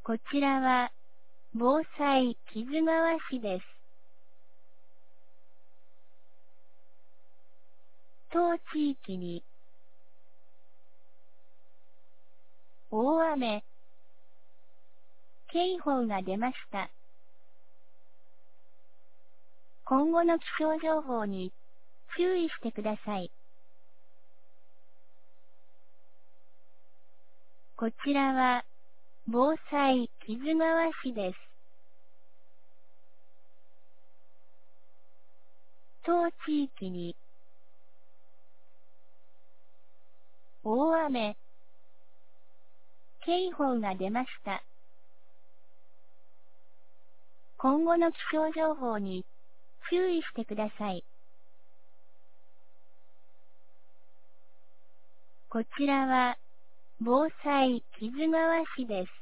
こちらは、防災木津川市です。当地域に、大雨、警報が出ました。今後の気象情報に、注意してください。こちらは、防災木津川市です。当地域に、大雨、警報が出ました。今後の気象情報に、注意してください。こちらは、防災木津川市です。